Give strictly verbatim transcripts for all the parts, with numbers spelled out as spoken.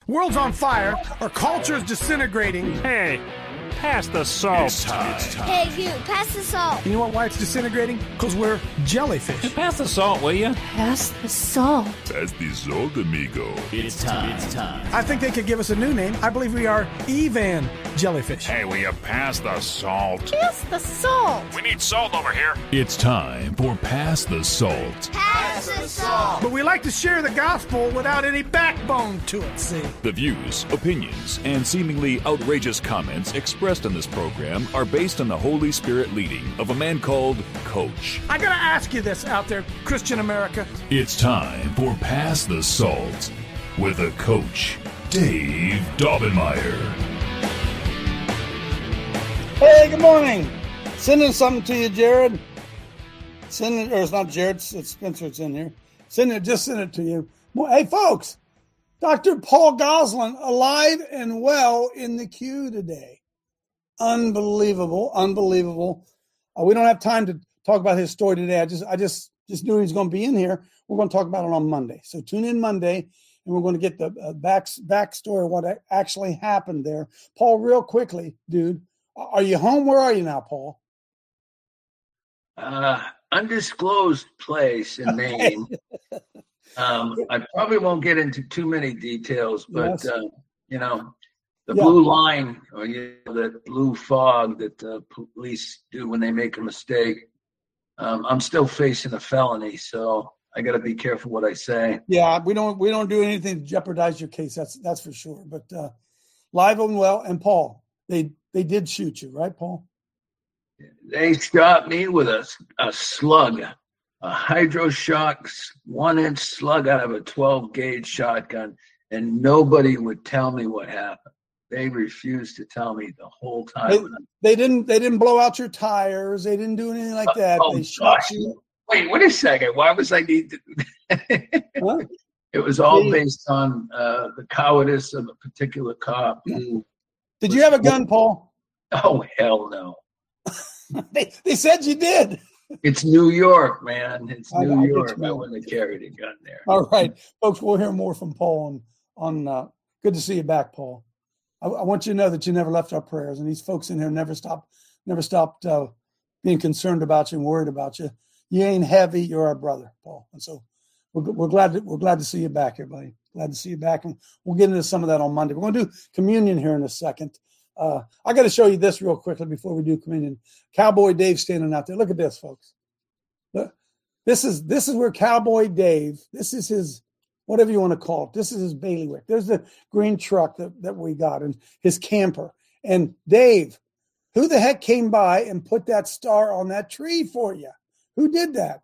World's on fire. Our culture's disintegrating. Hey, pass the salt. It's time. It's time. Hey, you, pass the salt. You know what, why it's disintegrating? Because we're jellyfish. Pass the salt, will you? Pass the salt. Pass the salt, amigo. It's time. It's time. I think they could give us a new name. I believe we are Evan jellyfish. Hey, will you pass the salt? Pass the salt. We need salt over here. It's time for Pass the Salt. Pass the salt. But we like to share the gospel without any backbone to it, see? The views, opinions, and seemingly outrageous comments expressed in this program are based on the Holy Spirit leading of a man called Coach. I gotta ask you this out there, Christian America. It's time for Pass the Salt with a Coach, Dave Daubenmire. Hey, good morning. Sending something to you, Jared. Sending, or it's not Jared, it's Spencer. It's in here. Sending it, just send it to you. Well, hey, folks, Doctor Paul Goslin alive and well in the queue today. Unbelievable, unbelievable. Uh, we don't have time to talk about his story today. I just, I just, just knew he was going to be in here. We're going to talk about it on Monday. So tune in Monday, and we're going to get the uh, back backstory of what actually happened there. Paul, real quickly, dude. Are you home? Where are you now, Paul? Uh, undisclosed place in Maine. um, I probably won't get into too many details, but, yes. uh, you know, the yeah. blue line, or you know, that blue fog that the police do when they make a mistake, um, I'm still facing a felony, so I got to be careful what I say. Yeah, we don't we don't do anything to jeopardize your case. That's that's for sure. But uh, live and well, and Paul, they They did shoot you, right, Paul? They shot me with a, a slug, a hydroshock one-inch slug out of a twelve-gauge shotgun, and nobody would tell me what happened. They refused to tell me the whole time. They, they didn't. They didn't blow out your tires. They didn't do anything like that. Oh, they shot gosh. you. Wait, wait a second. Why was I need to? Huh? It was all based on uh, the cowardice of a particular cop. Who Did you have a gun, Paul? Oh, hell no. they, they said you did. It's New York, man. It's I, New I York. I wouldn't have carried a gun there. All right. Folks, we'll hear more from Paul on, on uh, good to see you back, Paul. I, I want you to know that you never left our prayers, and these folks in here never stopped, never stopped uh, being concerned about you and worried about you. You ain't heavy. You're our brother, Paul. And so we're, we're glad to, we're glad to see you back here, buddy. Glad to see you back. And we'll get into some of that on Monday. We're going to do communion here in a second. Uh, I got to show you this real quickly before we do communion. Cowboy Dave standing out there. Look at this, folks. Look, this is this is where Cowboy Dave, this is his, whatever you want to call it. This is his bailiwick. There's the green truck that, that we got and his camper. And Dave, who the heck came by and put that star on that tree for you? Who did that?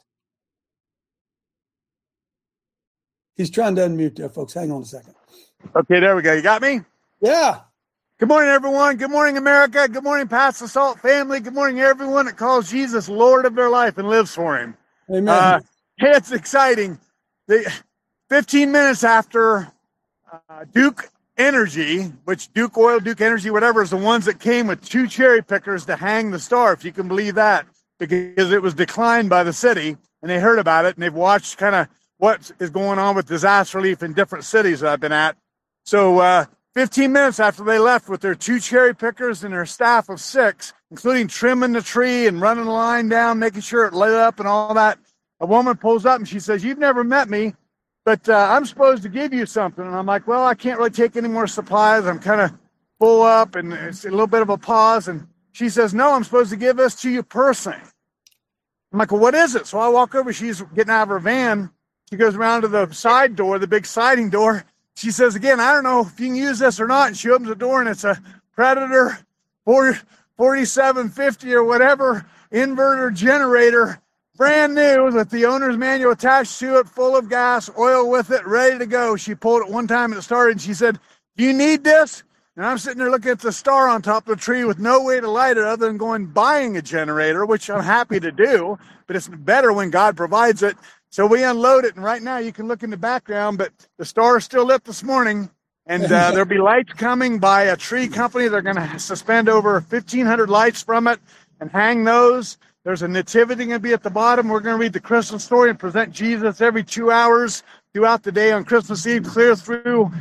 He's trying to unmute there, folks. Hang on a second. Okay, there we go. You got me? Yeah. Good morning, everyone. Good morning, America. Good morning, Pass the Salt family. Good morning, everyone that calls Jesus Lord of their life and lives for him. Amen. Uh, hey, it's exciting. The, fifteen minutes after uh, Duke Energy, which Duke Oil, Duke Energy, whatever, is the ones that came with two cherry pickers to hang the star, if you can believe that, because it was declined by the city, and they heard about it, and they've watched kind of what is going on with disaster relief in different cities that I've been at. So, uh, fifteen minutes after they left with their two cherry pickers and their staff of six, including trimming the tree and running the line down, making sure it lit up and all that, a woman pulls up and she says, "You've never met me, but uh, I'm supposed to give you something." And I'm like, "Well, I can't really take any more supplies. I'm kind of full up," and it's a little bit of a pause. And she says, "No, I'm supposed to give this to you personally." I'm like, "Well, what is it?" So I walk over. She's getting out of her van. She goes around to the side door, the big sliding door. She says, "Again, I don't know if you can use this or not." And she opens the door, and it's a Predator forty-seven fifty or whatever inverter generator, brand new, with the owner's manual attached to it, full of gas, oil with it, ready to go. She pulled it one time and it started, and she said, "Do you need this?" And I'm sitting there looking at the star on top of the tree with no way to light it other than going buying a generator, which I'm happy to do, but it's better when God provides it. So we unload it, and right now you can look in the background, but the star is still lit this morning, and uh, there'll be lights coming by a tree company. They're going to suspend over fifteen hundred lights from it and hang those. There's a nativity going to be at the bottom. We're going to read the Christmas story and present Jesus every two hours throughout the day on Christmas Eve, clear through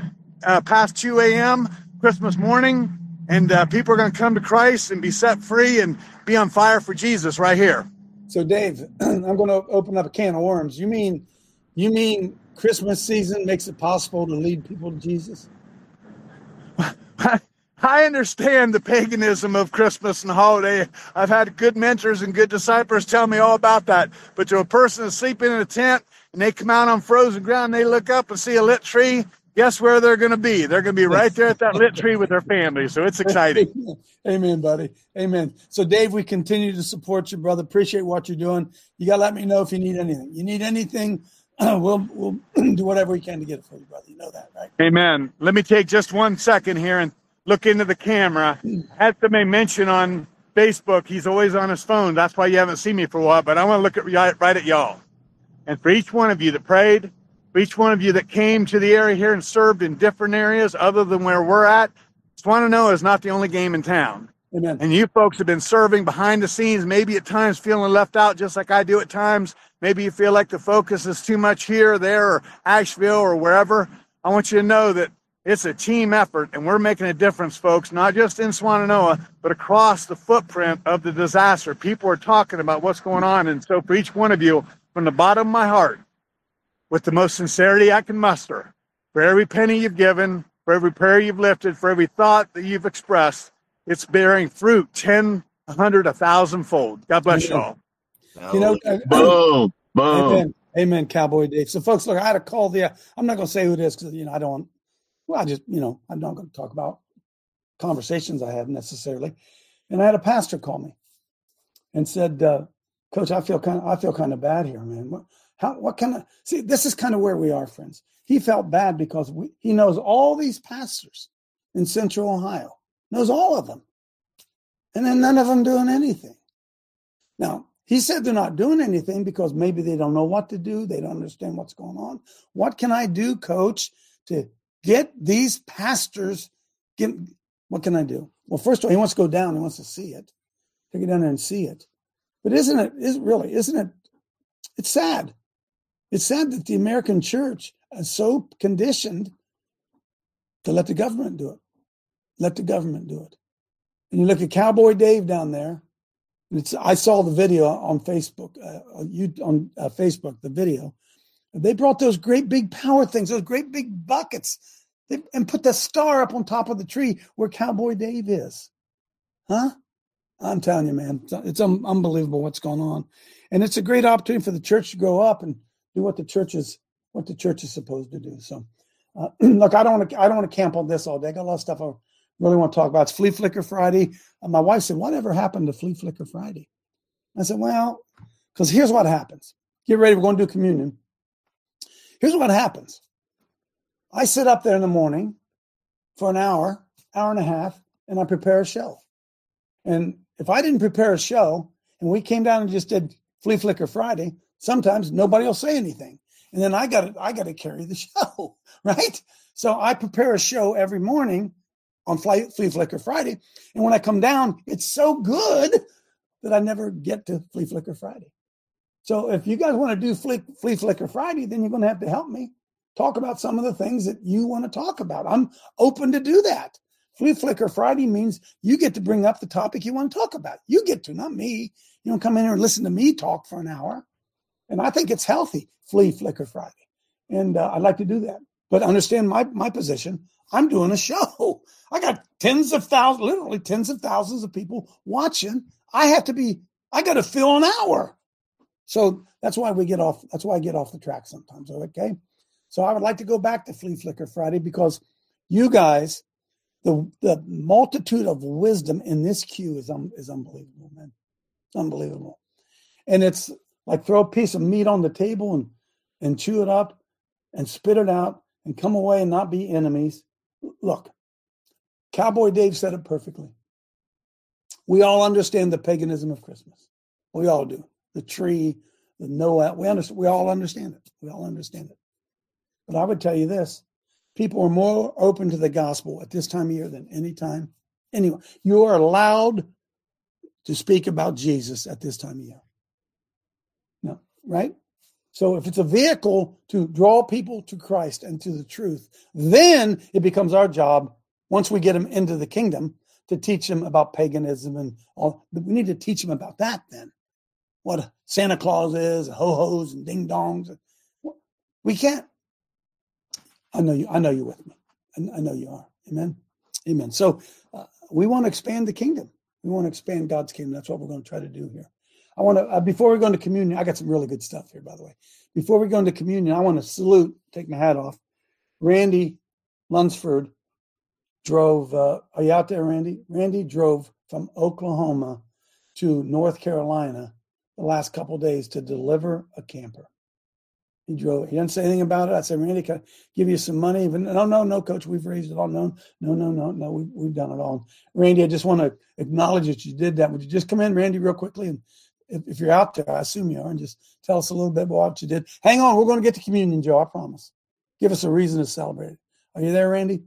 uh, past two a.m. Christmas morning, and uh, people are going to come to Christ and be set free and be on fire for Jesus right here. So, Dave, I'm going to open up a can of worms. You mean, you mean Christmas season makes it possible to lead people to Jesus? I understand the paganism of Christmas and holiday. I've had good mentors and good disciples tell me all about that. But to a person that's sleeping in a tent and they come out on frozen ground, and they look up and see a lit tree, guess where they're going to be? They're going to be right there at that lit tree with their family. So it's exciting. Amen, buddy. Amen. So, Dave, we continue to support you, brother. Appreciate what you're doing. You got to let me know if you need anything. You need anything, we'll we'll do whatever we can to get it for you, brother. You know that, right? Amen. Let me take just one second here and look into the camera. I had somebody mention on Facebook he's always on his phone. That's why you haven't seen me for a while. But I want to look at right at y'all. And for each one of you that prayed, for each one of you that came to the area here and served in different areas other than where we're at, Swannanoa is not the only game in town. Amen. And you folks have been serving behind the scenes, maybe at times feeling left out just like I do at times. Maybe you feel like the focus is too much here, there, or Asheville or wherever. I want you to know that it's a team effort, and we're making a difference, folks, not just in Swannanoa, but across the footprint of the disaster. People are talking about what's going on. And so for each one of you, from the bottom of my heart, with the most sincerity I can muster, for every penny you've given, for every prayer you've lifted, for every thought that you've expressed, it's bearing fruit ten, a hundred, a thousand-fold. God bless you all. You know, boom, boom. Amen, amen, Cowboy Dave. So, folks, look, I had a call there. I'm not going to say who it is because, you know, I don't, well, I just, you know, I'm not going to talk about conversations I had necessarily. And I had a pastor call me and said, uh, Coach, I feel kind of, I feel kind of bad here, man. What, how, what kind of, see, this is kind of where we are, friends. He felt bad because we, he knows all these pastors in Central Ohio, knows all of them. And then none of them doing anything. Now, he said they're not doing anything because maybe they don't know what to do. They don't understand what's going on. What can I do, Coach, to get these pastors? Get, what can I do? Well, first of all, he wants to go down. He wants to see it. To get down there and see it. But isn't it, is really, isn't it, it's sad. It's sad that the American church is so conditioned to let the government do it. Let the government do it. And you look at Cowboy Dave down there. And it's, I saw the video on Facebook, uh, you on uh, Facebook, the video. They brought those great big power things, those great big buckets, they, and put the star up on top of the tree where Cowboy Dave is. Huh? I'm telling you, man, it's, it's un- unbelievable what's going on. And it's a great opportunity for the church to grow up and do what the church is, what the church is supposed to do. So, uh, look, I don't want to, I don't want to camp on this all day. I got a lot of stuff I really want to talk about. It's Flea Flicker Friday. And my wife said, whatever happened to Flea Flicker Friday? I said, well, because here's what happens. Get ready. We're going to do communion. Here's what happens. I sit up there in the morning for an hour, hour and a half, and I prepare a show. And if I didn't prepare a show and we came down and just did Flea Flicker Friday, sometimes nobody will say anything. And then I got to, I got to carry the show, right? So I prepare a show every morning on Flea Flicker Friday. And when I come down, it's so good that I never get to Flea Flicker Friday. So if you guys want to do Flea, Flea Flicker Friday, then you're going to have to help me talk about some of the things that you want to talk about. I'm open to do that. Flea Flicker Friday means you get to bring up the topic you want to talk about. You get to, not me. You don't come in here and listen to me talk for an hour. And I think it's healthy, Flea Flicker Friday. And uh, I'd like to do that. But understand my, my position. I'm doing a show. I got tens of thousands, literally tens of thousands of people watching. I have to be, I got to fill an hour. So that's why we get off, that's why I get off the track sometimes. Okay. So I would like to go back to Flea Flicker Friday because you guys, the the multitude of wisdom in this queue is, um, is unbelievable, man. It's unbelievable. And it's like throw a piece of meat on the table and, and chew it up and spit it out and come away and not be enemies. Look, Cowboy Dave said it perfectly. We all understand the paganism of Christmas. We all do. The tree, the Noah, we understand. We all understand it. We all understand it. But I would tell you this. People are more open to the gospel at this time of year than any time. Anyway, you are allowed to speak about Jesus at this time of year. No, right? So if it's a vehicle to draw people to Christ and to the truth, then it becomes our job, once we get them into the kingdom, to teach them about paganism and all. We need to teach them about that then. What Santa Claus is, ho-hos and ding-dongs. We can't. I know you. I know you're with me. I, I know you are. Amen. Amen. So uh, we want to expand the kingdom. We want to expand God's kingdom. That's what we're going to try to do here. I want to, uh, before we go into communion, I got some really good stuff here, by the way. Before we go into communion, I want to salute, take my hat off. Randy Lunsford drove, uh, are you out there, Randy? Randy drove from Oklahoma to North Carolina the last couple of days to deliver a camper. He drove, he didn't say anything about it. I said, Randy, can I give you some money? Even, no, no, no, coach, we've raised it all. No, no, no, no, no, we, we've done it all. Randy, I just want to acknowledge that you did that. Would you just come in, Randy, real quickly? And if, if you're out there, I assume you are, and just tell us a little bit about what you did. Hang on, we're going to get to communion, Joe, I promise. Give us a reason to celebrate it. Are you there, Randy?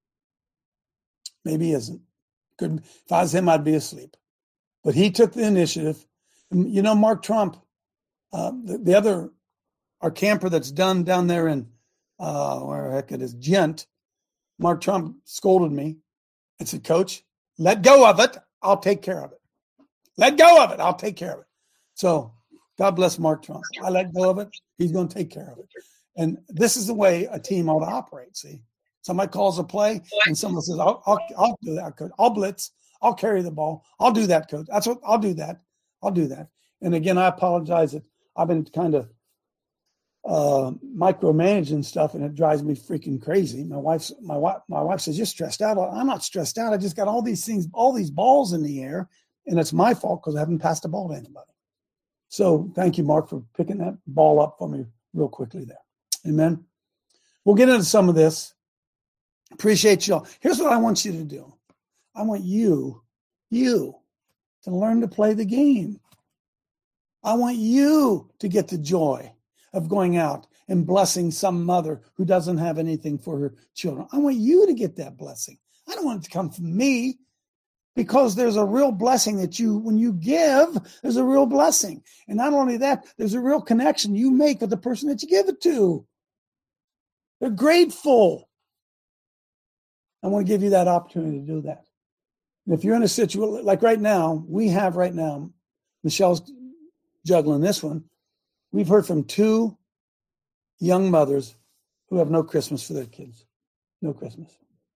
Maybe he isn't. Could, if I was him, I'd be asleep. But he took the initiative. And, you know, Mark Trump, uh, the, the other, our camper that's done down there in, uh, where the heck it is, Gent, Mark Trump scolded me and said, Coach, let go of it. I'll take care of it. Let go of it. I'll take care of it. So God bless Mark Trump. I let go of it. He's going to take care of it. And this is the way a team ought to operate. See, somebody calls a play and someone says, I'll, I'll, I'll do that, coach. I'll blitz. I'll carry the ball. I'll do that, coach. That's what I'll do that. I'll do that. And again, I apologize that I've been kind of uh, micromanaging stuff, and it drives me freaking crazy. My wife's my wife my wife says, you're stressed out. I'm not stressed out. I just got all these things, all these balls in the air, and it's my fault because I haven't passed the ball to anybody. So thank you, Mark, for picking that ball up for me real quickly there. Amen. We'll get into some of this. Appreciate y'all. Here's what I want you to do. I want you, you, to learn to play the game. I want you to get the joy of going out and blessing some mother who doesn't have anything for her children. I want you to get that blessing. I don't want it to come from me, because there's a real blessing that you, when you give, there's a real blessing. And not only that, there's a real connection you make with the person that you give it to. They're grateful. I want to give you that opportunity to do that. And if you're in a situation, like right now, we have right now, Michelle's juggling this one. We've heard from two young mothers who have no Christmas for their kids. No Christmas.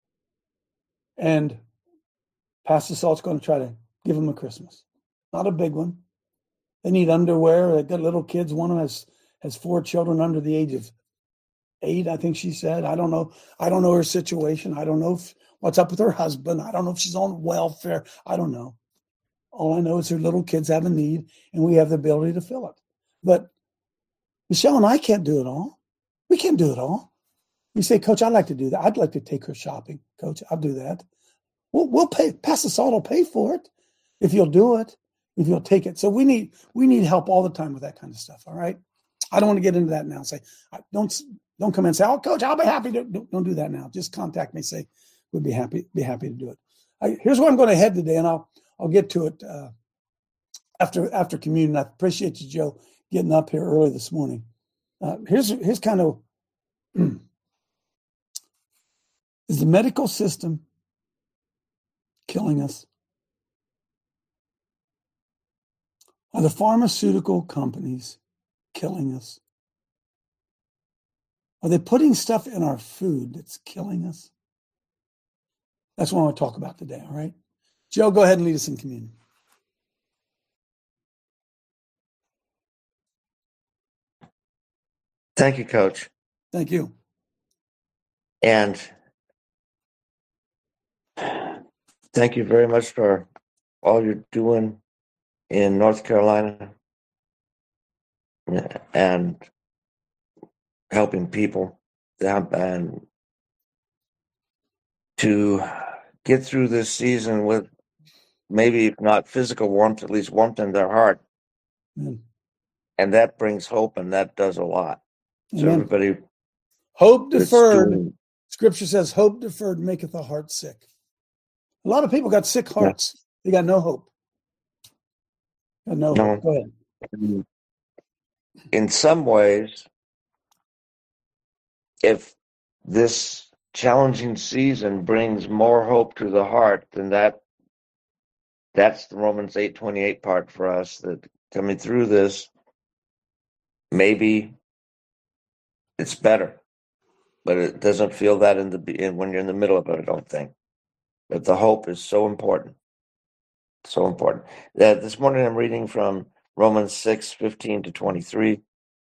And Pastor Salt's going to try to give them a Christmas. Not a big one. They need underwear. They've got little kids. One of them has, has four children under the age of eight, I think she said. I don't know. I don't know her situation. I don't know if, what's up with her husband. I don't know if she's on welfare. I don't know. All I know is her little kids have a need, and we have the ability to fill it. But Michelle and I can't do it all. We can't do it all. You say, Coach, I'd like to do that. I'd like to take her shopping. Coach, I'll do that. We'll, we'll pay. Pastor Salt will pay for it if you'll do it, if you'll take it. So we need we need help all the time with that kind of stuff. All right. I don't want to get into that now. Say, don't don't come in and say, oh, Coach, I'll be happy to. Don't, don't do that now. Just contact me. Say, we'd be happy be happy to do it. I, here's where I'm going to head today, and I'll I'll get to it uh, after after communion. I appreciate you, Joe, getting up here early this morning. Uh, here's here's kind of is the medical system killing us? Are the pharmaceutical companies killing us? Are they putting stuff in our food that's killing us? That's what I want to talk about today, all right? Joe, go ahead and lead us in communion. Thank you, Coach. Thank you. And thank you very much for all you're doing in North Carolina and helping people down and to get through this season with maybe if not physical warmth, at least warmth in their heart. Mm. And that brings hope, and that does a lot. So Amen. everybody, hope deferred. Doing, Scripture says, "Hope deferred maketh the heart sick." A lot of people got sick hearts. Yeah. They got no hope. Got no, no hope. Go ahead. in some ways, if this challenging season brings more hope to the heart, then that that's the Romans eight twenty-eight part for us, that coming through this, maybe it's better. But it doesn't feel that in the in, when you're in the middle of it, I don't think. But the hope is so important. So important. Uh, this morning I'm reading from Romans six fifteen to twenty-three.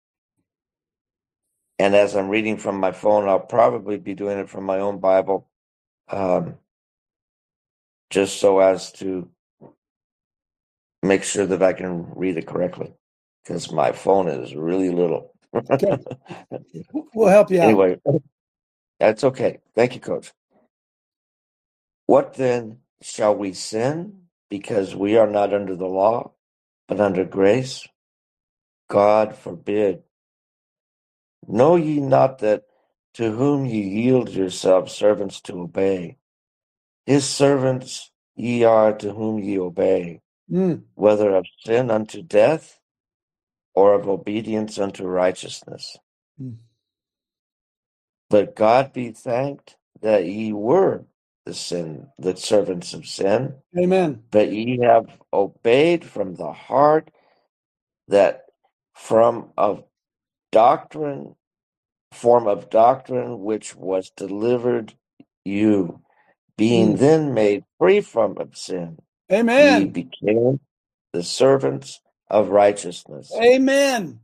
And as I'm reading from my phone, I'll probably be doing it from my own Bible, um, just so as to make sure that I can read it correctly, because my phone is really little. Okay. We'll help you out. Anyway, that's okay. Thank you, Coach. What then shall we sin, because we are not under the law, but under grace? God forbid. Know ye not that to whom ye yield yourselves servants to obey, his servants ye are to whom ye obey, Mm. whether of sin unto death, or of obedience unto righteousness? Mm. But God be thanked that ye were the sin, the servants of sin, Amen. but ye have obeyed from the heart that from of doctrine, form of doctrine which was delivered you, being Mm. then made free from of sin, ye Amen. became the servants of righteousness. Amen.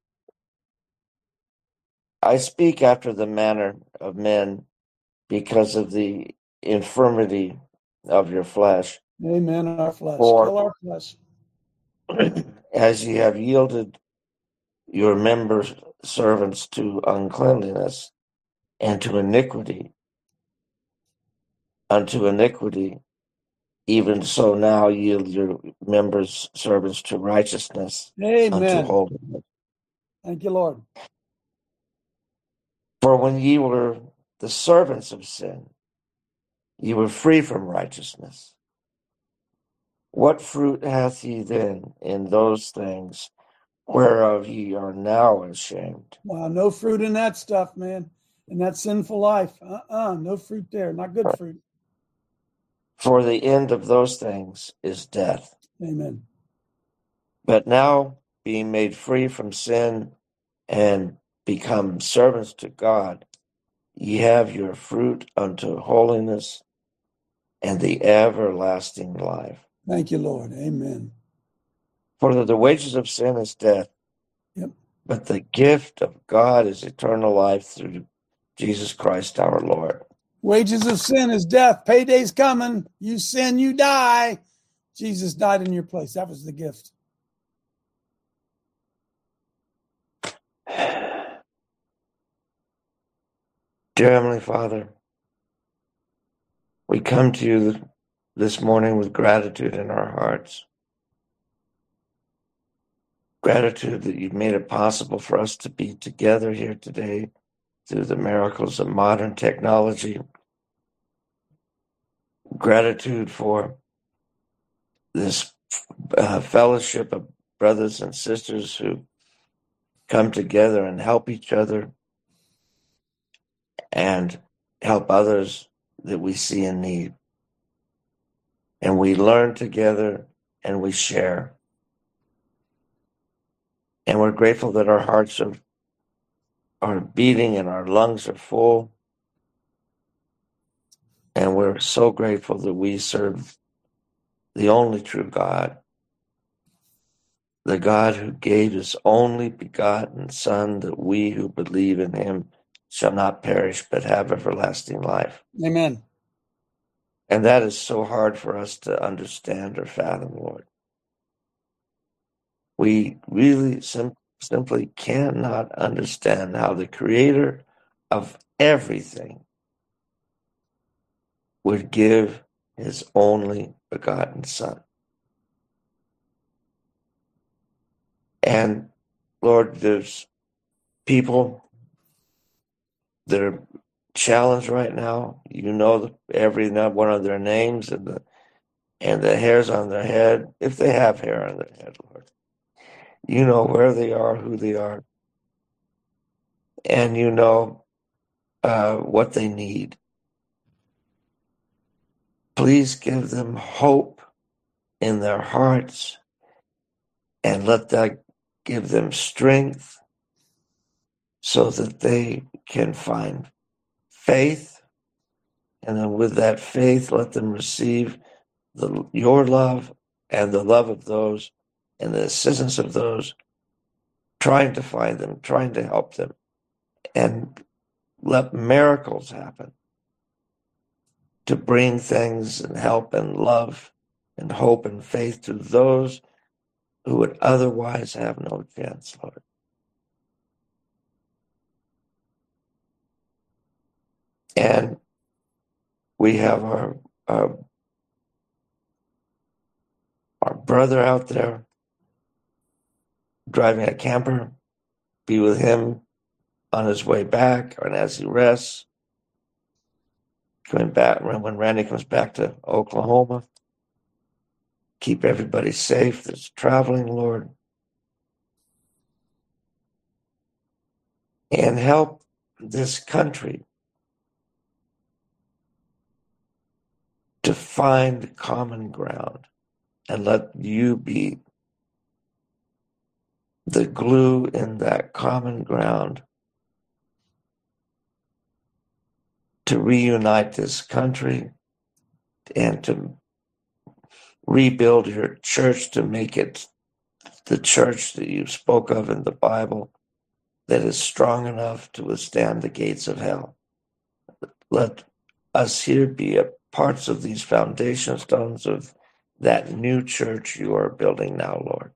I speak after the manner of men because of the infirmity of your flesh. Amen. Our flesh. For Kill our flesh. as ye have yielded your members servants to uncleanliness and to iniquity, unto iniquity, even so now yield your members servants to righteousness, unto Amen. holiness. Thank you, Lord. For when ye were the servants of sin, ye were free from righteousness. What fruit hath ye then in those things whereof ye are now ashamed? Wow, no fruit in that stuff, man. In that sinful life. Uh-uh. No fruit there. Not good fruit. For the end of those things is death. Amen. But now, being made free from sin and become servants to God, ye have your fruit unto holiness and the everlasting life. Thank you, Lord. Amen. For the, the wages of sin is death, Yep. but the gift of God is eternal life through Jesus Christ our Lord. Wages of sin is death. Payday's coming. You sin, you die. Jesus died in your place. That was the gift. Dear Heavenly Father, we come to you this morning with gratitude in our hearts. Gratitude that you've made it possible for us to be together here today through the miracles of modern technology. Gratitude for this uh, fellowship of brothers and sisters who come together and help each other and help others that we see in need. And we learn together and we share. And we're grateful that our hearts are, are beating and our lungs are full. And we're so grateful that we serve the only true God, the God who gave his only begotten Son, that we who believe in him shall not perish but have everlasting life. Amen. And that is so hard for us to understand or fathom, Lord. We really sim- simply cannot understand how the creator of everything would give his only begotten Son. And Lord, there's people that are challenged right now. You know the, every one of their names and the and the hairs on their head, if they have hair on their head, Lord. You know where they are, who they are, and you know uh, what they need. Please give them hope in their hearts, and let that give them strength so that they can find faith. And then with that faith, let them receive the, your love and the love of those and the assistance of those trying to find them, trying to help them. And let miracles happen to bring things and help and love and hope and faith to those who would otherwise have no chance, Lord. And we have our, our, our brother out there driving a camper. Be with him on his way back and as he rests. Coming back, when Randy comes back to Oklahoma. Keep everybody safe that's traveling, Lord. And help this country to find common ground and let you be the glue in that common ground to reunite this country and to rebuild your church to make it the church that you spoke of in the Bible that is strong enough to withstand the gates of hell. Let us here be a parts of these foundation stones of that new church you are building now, Lord.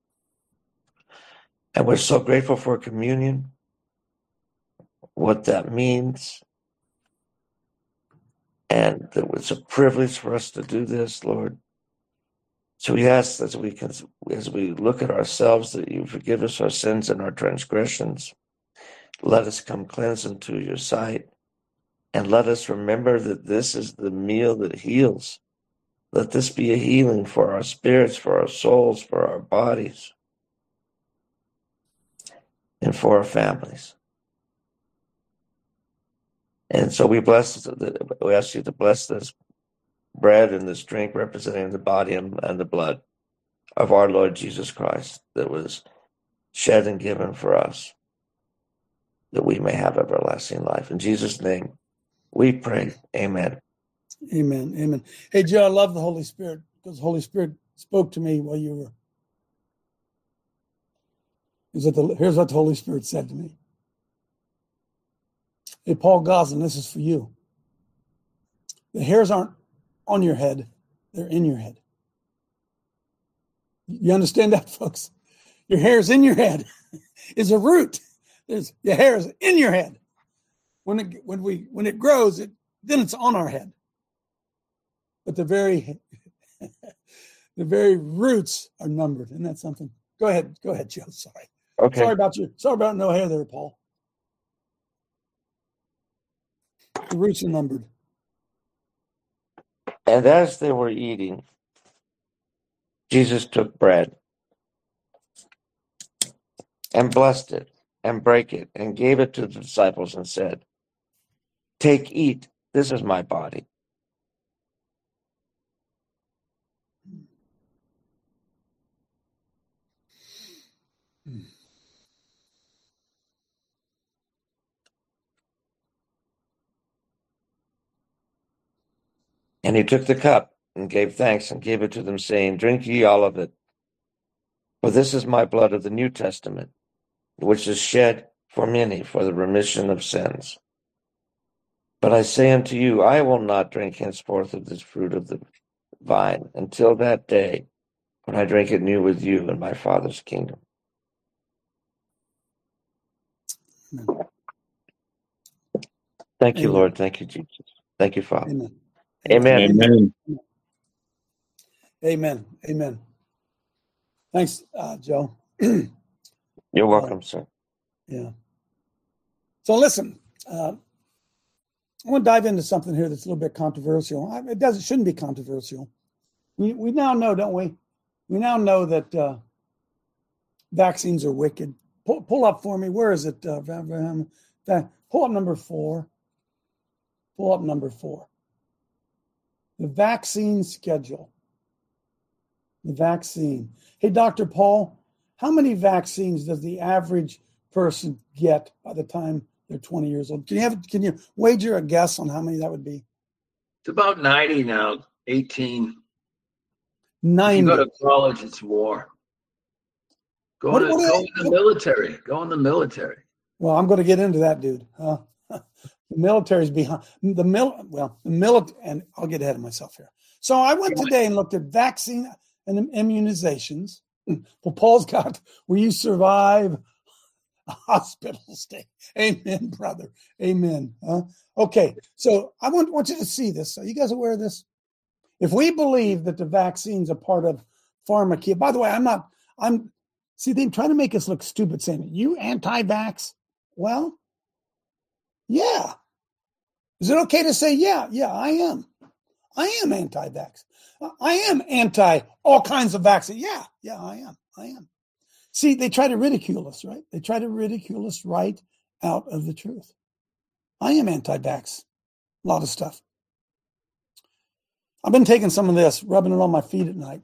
And we're so grateful for communion, what that means, and it was a privilege for us to do this, Lord. So we ask as we can, as we look at ourselves, that you forgive us our sins and our transgressions. Let us come cleansed into your sight. And let us remember that this is the meal that heals. Let this be a healing for our spirits, for our souls, for our bodies, and for our families. And so we bless, we ask you to bless this bread and this drink representing the body and, and the blood of our Lord Jesus Christ that was shed and given for us, that we may have everlasting life. In Jesus' name, we pray. Amen. Amen. Amen. Hey, Joe, I love the Holy Spirit because the Holy Spirit spoke to me while you were. Is that the, here's what the Holy Spirit said to me. Hey, Paul Goslin, this is for you. The hairs aren't on your head, they're in your head. You understand that, folks? Your hair is in your head. It's a root. There's your hair is in your head. When it when we when it grows, it then it's on our head. But the very the very roots are numbered. Isn't that something? Go ahead, go ahead, Joe. Sorry. Okay. Sorry about you. Sorry about no hair there, Paul. The roots are numbered. And as they were eating, Jesus took bread and blessed it and brake it and gave it to the disciples and said, "Take, eat, this is my body." And he took the cup and gave thanks and gave it to them, saying, "Drink ye all of it, for this is my blood of the New Testament, which is shed for many for the remission of sins. But I say unto you, I will not drink henceforth of this fruit of the vine until that day when I drink it new with you in my Father's kingdom." Amen. Thank you, Amen. Lord. Thank you, Jesus. Thank you, Father. Amen. Amen. Amen. Amen. Amen. Thanks, uh, Joe. You're welcome, sir. Yeah. So listen, uh, I want to dive into something here that's a little bit controversial. It doesn't shouldn't be controversial. We we now know, don't we? We now know that uh, vaccines are wicked. Pull, pull up for me. Where is it? Uh, pull up number four. Pull up number four. The vaccine schedule. The vaccine. Hey, Doctor Paul, how many vaccines does the average person get by the time they're twenty years old? Can you have? Can you wager a guess on how many that would be? It's about ninety now. eighteen. ninety. If you go to college, it's war. Go, What- to, what do go they- in the military. Go in the military. Well, I'm going to get into that, dude. Uh, the military's behind the mil. Well, the military, and I'll get ahead of myself here. So I went today and looked at vaccine and immunizations. Well, Paul's got where you survive a hospital stay. Amen, brother. Amen. Huh? Okay, so I want, want you to see this. Are you guys aware of this? If we believe that the vaccine's a part of pharmakeia, by the way, I'm not, I'm, see, they try to make us look stupid saying, you anti-vax? Well, yeah. Is it okay to say, yeah, yeah, I am. I am anti-vax. I am anti all kinds of vaccine. Yeah, yeah, I am. I am. See, they try to ridicule us, right? They try to ridicule us right out of the truth. I am anti-vax. A lot of stuff. I've been taking some of this, rubbing it on my feet at night.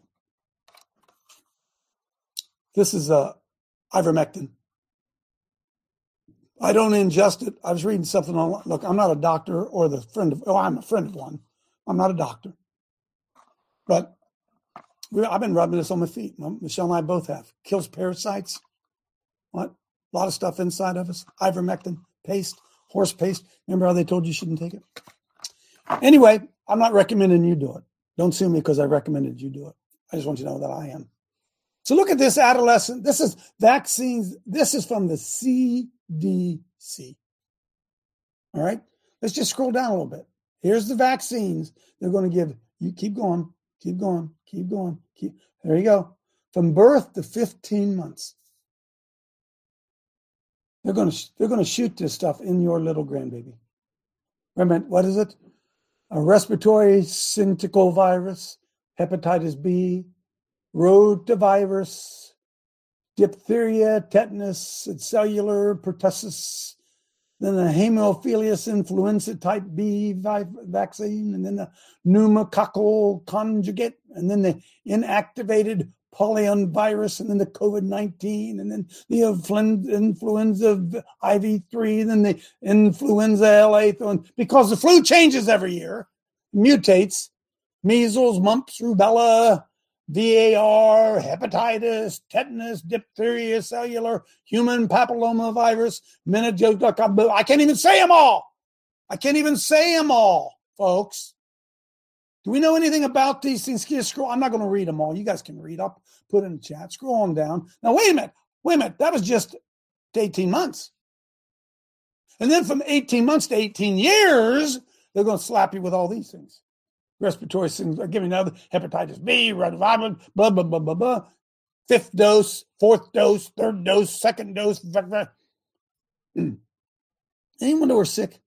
This is uh, ivermectin. I don't ingest it. I was reading something on. Look, I'm not a doctor or the friend of. Oh, I'm a friend of one. I'm not a doctor, but we, I've been rubbing this on my feet. Michelle and I both have. Kills parasites. What? A lot of stuff inside of us. Ivermectin paste, horse paste. Remember how they told you shouldn't take it? Anyway, I'm not recommending you do it. Don't sue me because I recommended you do it. I just want you to know that I am. So look at this adolescent. This is vaccines. This is from the C D C. All right. Let's just scroll down a little bit. Here's the vaccines they're going to give you. Keep going. Keep going. Keep going. Keep. There you go. From birth to fifteen months. They're going to they're going to shoot this stuff in your little grandbaby. Remember, what is it? A respiratory syncytial virus, hepatitis B, rotavirus, diphtheria, tetanus, cellular pertussis, then the Haemophilus influenza type B vi- vaccine, and then the pneumococcal conjugate, and then the inactivated polyon virus, and then the COVID nineteen, and then the influ- influenza I V three, then the influenza L A, because the flu changes every year, mutates, measles, mumps, rubella, V A R, hepatitis, tetanus, diphtheria, cellular, human papillomavirus, meningococcus. I can't even say them all. I can't even say them all, folks. Do we know anything about these things? Just scroll. I'm not going to read them all. You guys can read up, put in the chat. Scroll on down. Now, wait a minute. Wait a minute. That was just eighteen months. And then from eighteen months to eighteen years, they're going to slap you with all these things. Respiratory things, giving another hepatitis B, rotavirus, blah, blah, blah, blah, blah. Fifth dose, fourth dose, third dose, second dose. Blah, blah. Anyone know we're sick?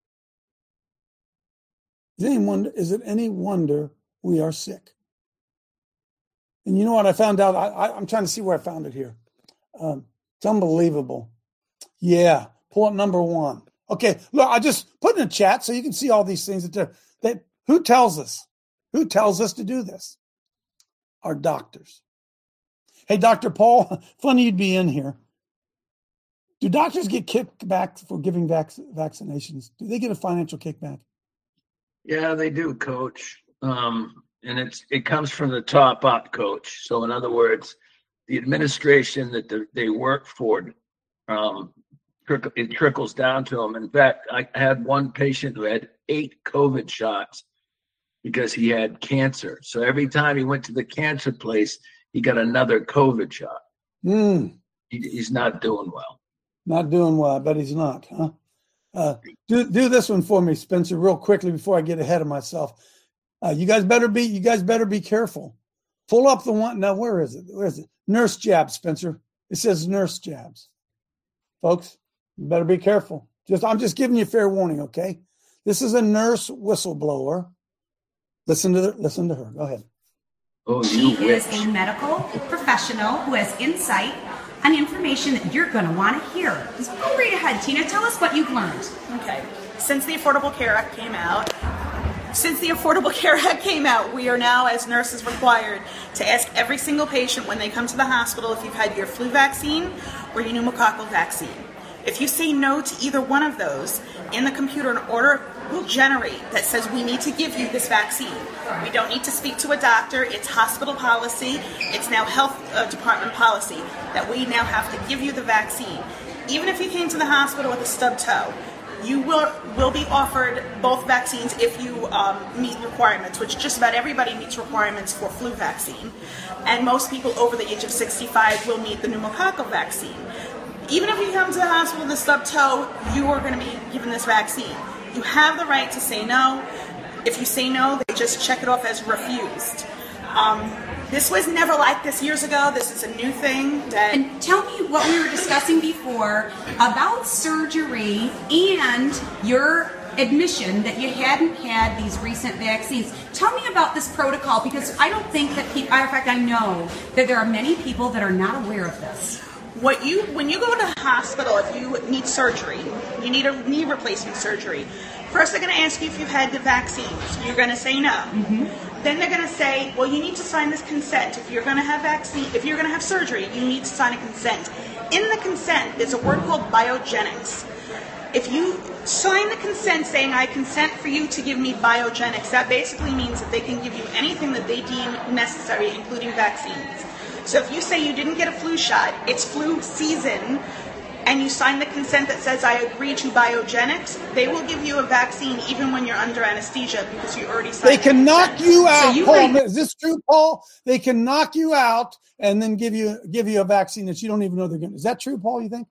Is, anyone, is it any wonder we are sick? And you know what I found out? I, I, I'm trying to see where I found it here. Um, it's unbelievable. Yeah, pull up number one. Okay, look, I just put in a chat so you can see all these things that they're, that who tells us? Who tells us to do this? Our doctors. Hey, Doctor Paul, funny you'd be in here. Do doctors get kicked back for giving vac- vaccinations? Do they get a financial kickback? Yeah, they do, Coach. Um, and it's it comes from the top up, Coach. So in other words, the administration that the, they work for, um, it trickles down to them. In fact, I had one patient who had eight COVID shots because he had cancer. So every time he went to the cancer place, he got another COVID shot. Mm. He, he's not doing well. Not doing well. I bet he's not, huh? Uh, do do this one for me, Spencer, real quickly before I get ahead of myself. Uh, you guys better be you guys better be careful. Pull up the one. Now, where is it? Where is it? Nurse jabs, Spencer. It says nurse jabs. Folks, you better be careful. Just I'm just giving you fair warning, okay? This is a nurse whistleblower. Listen to the, listen to her. Go ahead. Oh, you She is a medical professional who has insight on information that you're going to want to hear. Just go right ahead, Tina. Tell us what you've learned. Okay. Since the Affordable Care Act came out, Since the Affordable Care Act came out, we are now, as nurses, required to ask every single patient when they come to the hospital if you've had your flu vaccine or your pneumococcal vaccine. If you say no to either one of those, in the computer, an order will generate that says we need to give you this vaccine. We don't need to speak to a doctor. It's hospital policy. It's now health uh, department policy that we now have to give you the vaccine. Even if you came to the hospital with a stubbed toe, you will will be offered both vaccines if you um, meet requirements, which just about everybody meets requirements for flu vaccine. And most people over the age of sixty-five will meet the pneumococcal vaccine. Even if you come to the hospital with a stubbed toe, you are going to be given this vaccine. You have the right to say no. If you say no, they just check it off as refused. Um, this was never like this years ago. This is a new thing. That and tell me what we were discussing before about surgery and your admission that you hadn't had these recent vaccines. Tell me about this protocol, because I don't think that people, in fact, I know that there are many people that are not aware of this. What you, when you go to the hospital, if you need surgery, you need a knee replacement surgery, first they're going to ask you if you've had the vaccines. You're going to say no. Mm-hmm. Then they're going to say, well, you need to sign this consent. If you're going to have vaccine, if you're going to have surgery, you need to sign a consent. In the consent, there's a word called biogenics. If you sign the consent saying, I consent for you to give me biogenics, that basically means that they can give you anything that they deem necessary, including vaccines. So if you say you didn't get a flu shot, it's flu season, and you sign the consent that says, I agree to biogenics, they will give you a vaccine even when you're under anesthesia because you already signed They can knock you out, so you Paul. might- Is this true, Paul? They can knock you out and then give you give you a vaccine that you don't even know they're getting. Is that true, Paul, you think?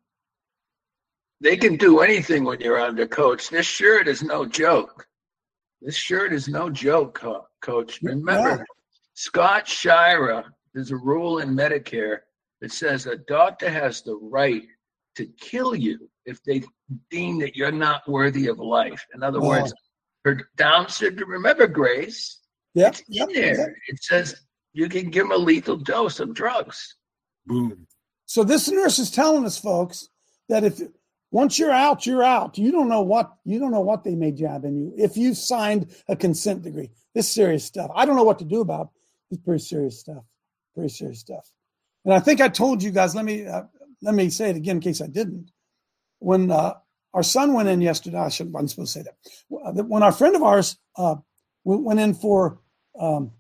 They can do anything when you're under, Coach. This shirt is no joke. This shirt is no joke, Co- Coach. Remember, Yeah. Scott Shira, there's a rule in Medicare that says a doctor has the right to kill you if they deem that you're not worthy of life. In other Wow. words, for Down syndrome, remember, Grace, Yep. it's in Yep. there. Yep. It says you can give them a lethal dose of drugs. Boom. So this nurse is telling us, folks, that if once you're out, you're out. You don't know what you don't know what they may jab in you if you signed a consent decree. This is serious stuff. I don't know what to do about it. It's pretty serious stuff. Pretty serious stuff. And I think I told you guys. Let me uh, let me say it again in case I didn't. When uh, our son went in yesterday, I shouldn't. I'm supposed to say that. When our friend of ours uh, went in for. Um,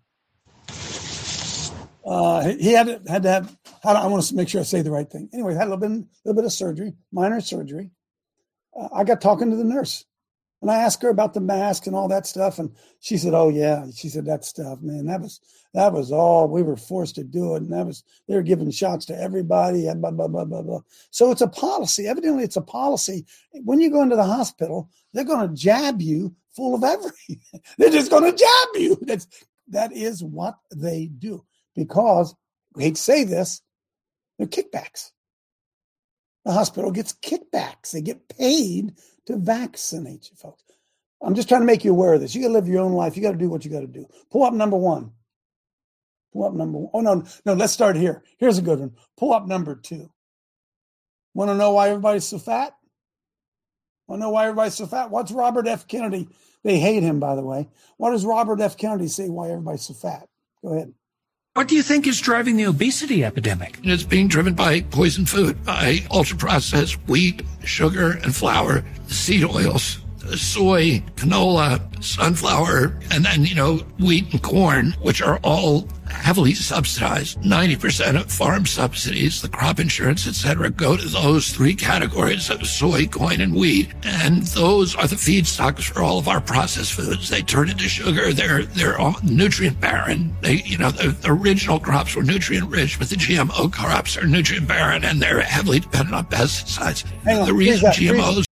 Uh, he had to, had to have, had, I want to make sure I say the right thing. Anyway, had a little bit, little bit of surgery, minor surgery. Uh, I got talking to the nurse and I asked her about the mask and all that stuff. And she said, oh yeah. She said, that stuff, man, that was, that was all we were forced to do it. And that was, they were giving shots to everybody and blah, blah, blah, blah, blah. So it's a policy. Evidently it's a policy. When you go into the hospital, they're going to jab you full of everything. They're just going to jab you. That's, that is what they do. Because, I hate to say this, they're kickbacks. The hospital gets kickbacks. They get paid to vaccinate you, folks. I'm just trying to make you aware of this. You got to live your own life. You got to do what you got to do. Pull up number one. Pull up number one. Oh, no, no, let's start here. Here's a good one. Pull up number two. Want to know why everybody's so fat? Want to know why everybody's so fat? What's Robert F. Kennedy? They hate him, by the way. What does Robert F. Kennedy say why everybody's so fat? Go ahead. What do you think is driving the obesity epidemic? It's being driven by poison food, by ultra-processed wheat, sugar, and flour, seed oils, soy, canola, sunflower, and then, you know, wheat and corn, which are all heavily subsidized. ninety percent of farm subsidies, the crop insurance, et cetera, go to those three categories of soy, corn, and wheat. And those are the feedstocks for all of our processed foods. They turn into sugar. They're they're all nutrient barren. They, you know, the, the original crops were nutrient rich, but the G M O crops are nutrient barren, and they're heavily dependent on pesticides. Hang on, the reason that, G M Os...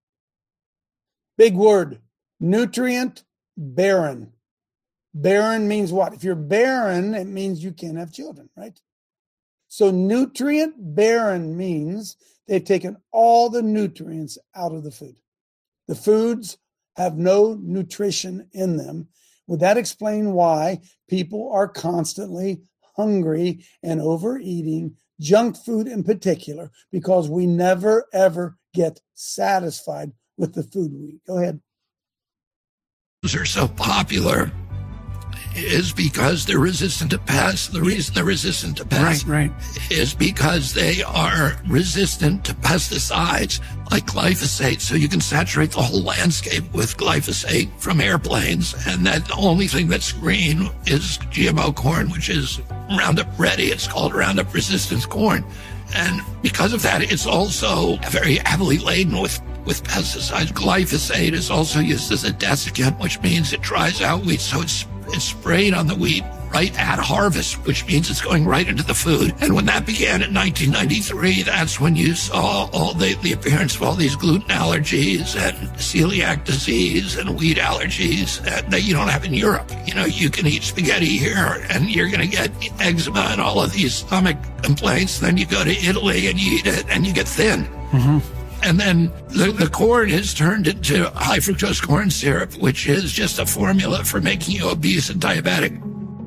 Big word, nutrient barren. Barren means what? If you're barren, it means you can't have children, right? So nutrient barren means they've taken all the nutrients out of the food. The foods have no nutrition in them. Would that explain why people are constantly hungry and overeating junk food in particular, because we never, ever get satisfied with the food we eat. Go ahead. Are so popular is because they're resistant to pests. The reason they're resistant to pests right, right. is because they are resistant to pesticides like glyphosate. So you can saturate the whole landscape with glyphosate from airplanes, and that the only thing that's green is G M O corn, which is Roundup Ready. It's called Roundup resistance corn. And because of that, it's also very heavily laden with with pesticides. Glyphosate is also used as a desiccant, which means it dries out wheat, so it's it's sprayed on the wheat right at harvest, which means it's going right into the food. And when that began in nineteen ninety-three, that's when you saw all the, the appearance of all these gluten allergies and celiac disease and wheat allergies that you don't have in Europe. You know, you can eat spaghetti here and you're going to get eczema and all of these stomach complaints. Then you go to Italy and you eat it and you get thin. Mm-hmm. And then the, the corn is turned into high fructose corn syrup, which is just a formula for making you obese and diabetic.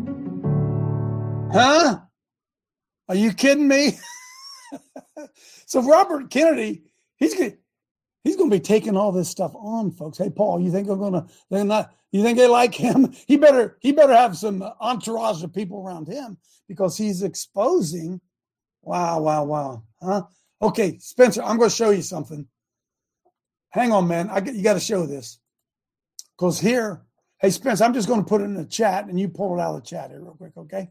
Huh? Are you kidding me? So Robert Kennedy, he's gonna, he's going to be taking all this stuff on, folks. Hey, Paul, you think they're going to? They're not. You think they like him? He better. He better have some entourage of people around him, because he's exposing. Wow! Wow! Wow! Huh? Okay, Spencer, I'm going to show you something. Hang on, man. I you got to show this, because here. Hey, Spencer, I'm just going to put it in the chat, and you pull it out of the chat here real quick, okay?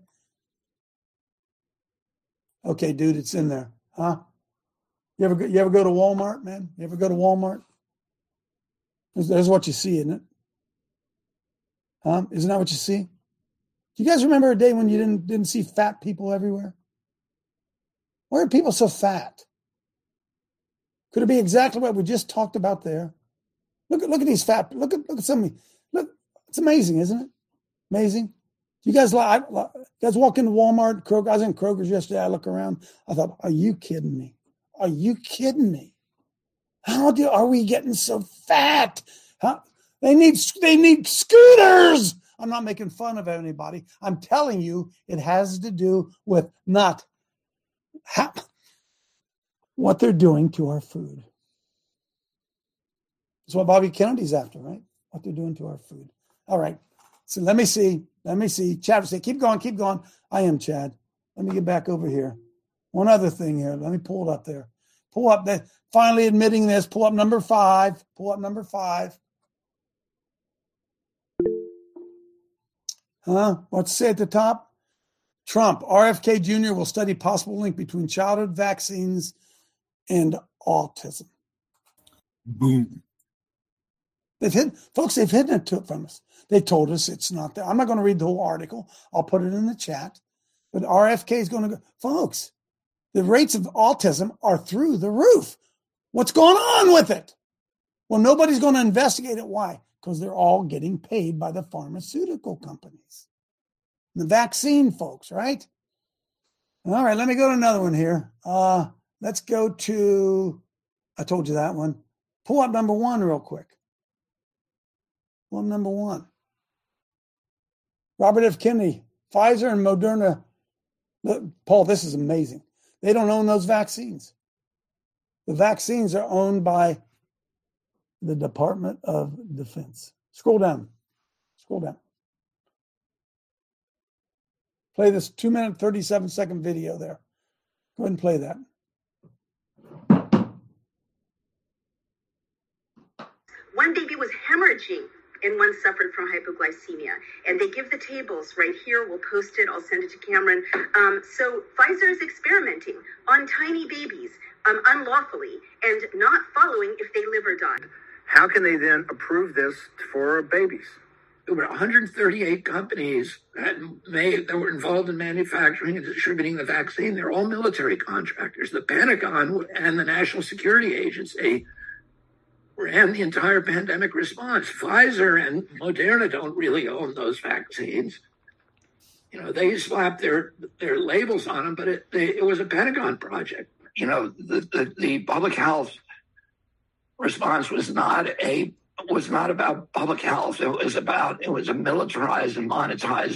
Okay, dude, it's in there, huh? You ever go, you ever go to Walmart, man? You ever go to Walmart? There's, there's what you see, isn't it? Huh? Isn't that what you see? Do you guys remember a day when you didn't didn't see fat people everywhere? Why are people so fat? Could it be exactly what we just talked about there? Look at look at these fat. Look at look at some. Look, it's amazing, isn't it? Amazing. You guys, like, you guys walk into Walmart, Kroger. I was in Kroger's yesterday. I look around. I thought, are you kidding me? Are you kidding me? How do are we getting so fat? Huh? They need they need scooters. I'm not making fun of anybody. I'm telling you, it has to do with not how, what they're doing to our food. That's what Bobby Kennedy's after, right? What they're doing to our food. All right. So let me see. Let me see. Chad, say, keep going, keep going. I am Chad. Let me get back over here. One other thing here. Let me pull it up there. Pull up that. Finally admitting this. Pull up number five. Pull up number five. Huh? What's it say at the top? Trump, R F K Junior will study possible link between childhood vaccines and autism. Boom. They've hidden, folks, they've hidden it to, from us. They told us it's not there. I'm not going to read the whole article. I'll put it in the chat. But R F K is going to go. Folks, the rates of autism are through the roof. What's going on with it? Well, nobody's going to investigate it. Why? Because they're all getting paid by the pharmaceutical companies. The vaccine folks, right? All right, let me go to another one here. Uh, let's go to, I told you that one. Pull up number one real quick. Well, number one, Robert F. Kennedy, Pfizer and Moderna. Look, Paul, this is amazing. They don't own those vaccines. The vaccines are owned by the Department of Defense. Scroll down. Scroll down. Play this two minute, thirty-seven second video there. Go ahead and play that. One baby was hemorrhaging and one suffered from hypoglycemia. And they give the tables right here. We'll post it. I'll send it to Cameron. Um, so Pfizer is experimenting on tiny babies um, unlawfully and not following if they live or die. How can they then approve this for babies? There were one hundred thirty-eight companies that made that were involved in manufacturing and distributing the vaccine. They're all military contractors. The Pentagon and the National Security Agency ran the entire pandemic response. Pfizer and Moderna don't really own those vaccines. You know, they slapped their their labels on them, but it they, it was a Pentagon project. You know, the, the the public health response was not a was not about public health. It was about it was a militarized and monetized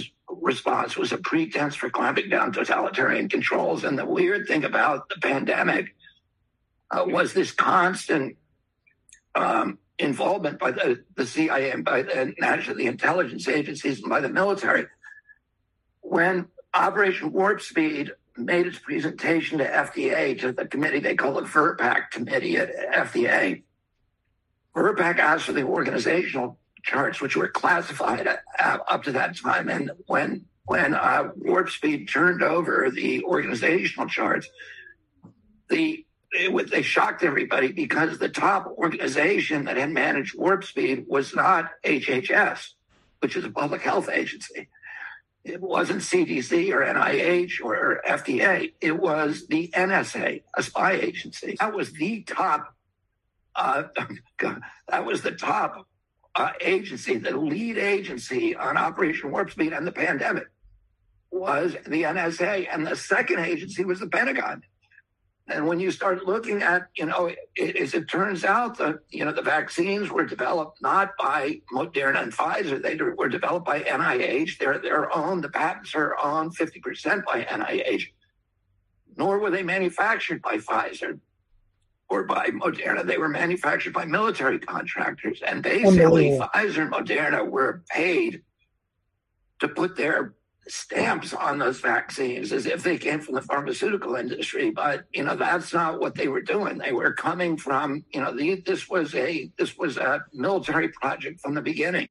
response was a pretense for clamping down totalitarian controls. And the weird thing about the pandemic uh, was this constant um, involvement by the, the C I A and by the national the intelligence agencies and by the military. When Operation Warp Speed made its presentation to F D A, to the committee they call the VRBPAC committee at F D A, VRBPAC asked for the organizational charts, which were classified uh, up to that time. And when when uh, Warp Speed turned over the organizational charts, the it was, they shocked everybody because the top organization that had managed Warp Speed was not H H S, which is a public health agency. It wasn't C D C or N I H or F D A. It was the N S A, a spy agency. That was the top. Uh, that was the top uh, agency, the lead agency on Operation Warp Speed and the pandemic was the N S A, and the second agency was the Pentagon. And when you start looking at, you know, it, as it turns out, the you know the vaccines were developed not by Moderna and Pfizer; they were developed by N I H. They're their own. The patents are owned fifty percent by N I H. Nor were they manufactured by Pfizer or by Moderna. They were manufactured by military contractors, and basically, Pfizer and Moderna were paid to put their stamps on those vaccines as if they came from the pharmaceutical industry, but you know that's not what they were doing. They were coming from you know the, this was a this was a military project from the beginning.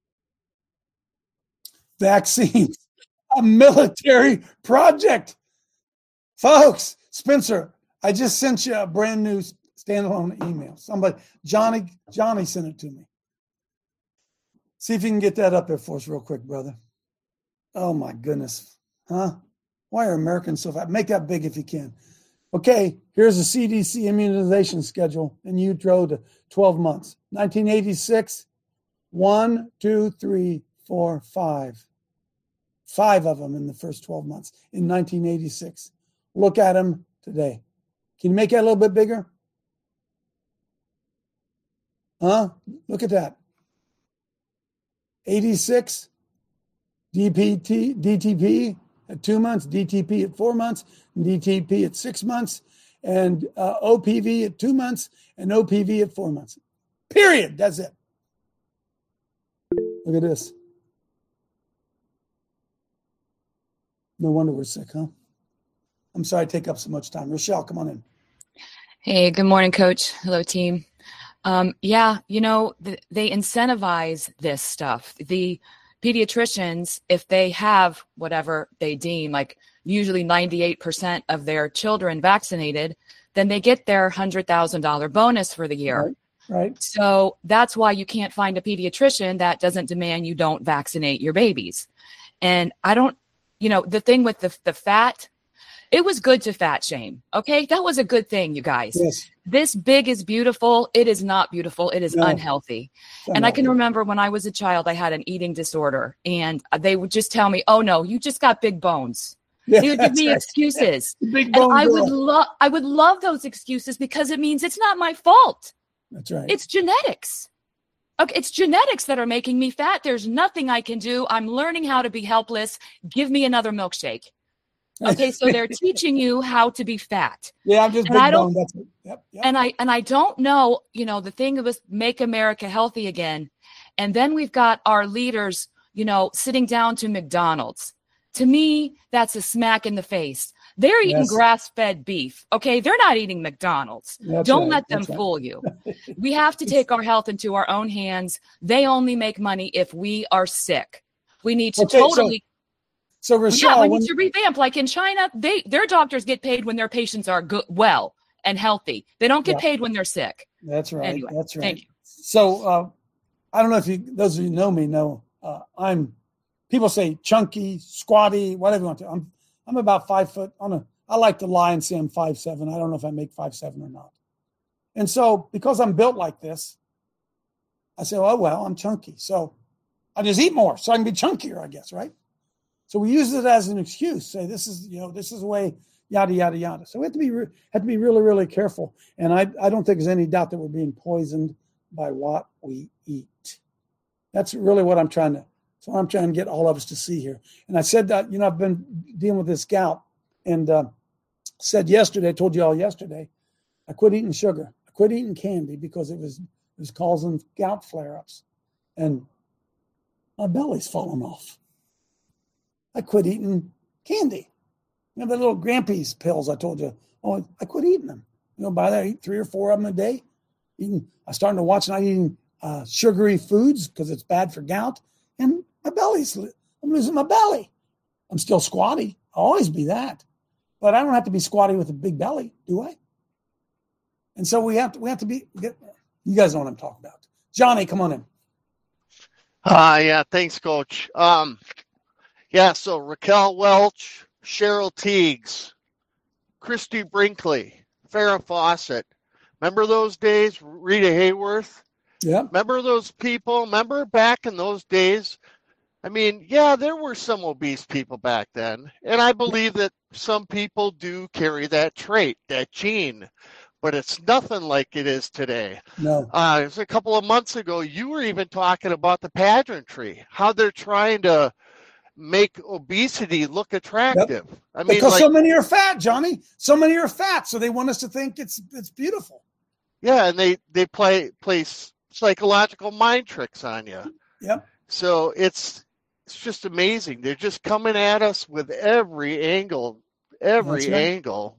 Vaccines, a military project, folks. Spencer, I just sent you a brand new standalone email. Somebody, Johnny, Johnny sent it to me. See if you can get that up there for us real quick, brother. Oh, my goodness. Huh? Why are Americans so fat? Make that big if you can. Okay, here's the C D C immunization schedule in utero to twelve months. nineteen eighty-six, one, two, three, four, five. Five of them in the first twelve months in nineteen eighty-six. Look at them today. Can you make that a little bit bigger? Huh? Look at that. eighty-six. D P T, D T P at two months, D T P at four months, D T P at six months, and uh, O P V at two months, and O P V at four months. Period. That's it. Look at this. No wonder we're sick, huh? I'm sorry I take up so much time. Rochelle, come on in. Hey, good morning, Coach. Hello, team. Um, yeah, you know, th- they incentivize this stuff. The pediatricians, if they have whatever they deem, like usually ninety-eight percent of their children vaccinated, then they get their one hundred thousand dollars bonus for the year. Right, right. So that's why you can't find a pediatrician that doesn't demand you don't vaccinate your babies. And I don't, you know, the thing with the, the fat, it was good to fat shame. Okay. That was a good thing, you guys. Yes. This big is beautiful. It is not beautiful. It is No. unhealthy. It's And I can unhealthy. remember when I was a child, I had an eating disorder and they would just tell me, oh no, you just got big bones. Yeah, They would give that's me right. excuses. Big And bone I would girl. love, I would love those excuses because it means it's not my fault. That's right. It's genetics. Okay, it's genetics that are making me fat. There's nothing I can do. I'm learning how to be helpless. Give me another milkshake. Okay, so they're teaching you how to be fat. Yeah, I'm just And big I don't- bone. That's it. Yep, yep. And I and I don't know, you know, the thing was make America healthy again. And then we've got our leaders, you know, sitting down to McDonald's. To me, that's a smack in the face. They're eating Yes. grass-fed beef. Okay, they're not eating McDonald's. That's Don't right, let them that's right. fool you. We have to take our health into our own hands. They only make money if we are sick. We need to Okay, so- totally So, yeah, Rochelle, we when, need to revamp. Like in China, they their doctors get paid when their patients are good, well and healthy. They don't get Yeah. paid when they're sick. that's right. Anyway, that's right. thank you. So, uh, I don't know if you, those of you who know me know, uh, I'm, people say chunky, squatty, whatever you want to. I'm, I'm about five foot on a, I like to lie and say I'm five, seven. I don't know if I make five, seven or not. And so because I'm built like this, I say, oh, well, I'm chunky. So I just eat more so I can be chunkier, I guess. Right. So we use it as an excuse. Say this is, you know, this is the way, yada, yada, yada. So we have to be, re- have to be really, really careful. And I, I don't think there's any doubt that we're being poisoned by what we eat. That's really what I'm trying to So I'm trying to get all of us to see here. And I said that, you know, I've been dealing with this gout, and uh, said yesterday, I told you all yesterday, I quit eating sugar. I quit eating candy because it was it was causing gout flare-ups. And my belly's falling off. I quit eating candy. You know, the little Grampy's pills I told you. Oh, I quit eating them. You know, by that, I eat three or four of them a day. Eating, I'm starting to watch not eating uh, sugary foods because it's bad for gout. And my belly's, I'm losing my belly. I'm still squatty. I'll always be that. But I don't have to be squatty with a big belly, do I? And so we have to, we have to be, get, you guys know what I'm talking about. Johnny, come on in. Uh, yeah, thanks, Coach. Um, yeah, so Raquel Welch, Cheryl Teagues, Christy Brinkley, Farrah Fawcett. Remember those days? Rita Hayworth? Yeah. Remember those people? Remember back in those days? I mean, yeah, there were some obese people back then. And I believe that some people do carry that trait, that gene. But it's nothing like it is today. No. Uh, it was a couple of months ago, you were even talking about the pageantry, how they're trying to make obesity look attractive. Yep. I mean, because like, so many are fat, Johnny. So many are fat, so they want us to think it's it's beautiful. Yeah, and they they play play psychological mind tricks on you. Yep. So it's it's just amazing. They're just coming at us with every angle, every That's right. angle.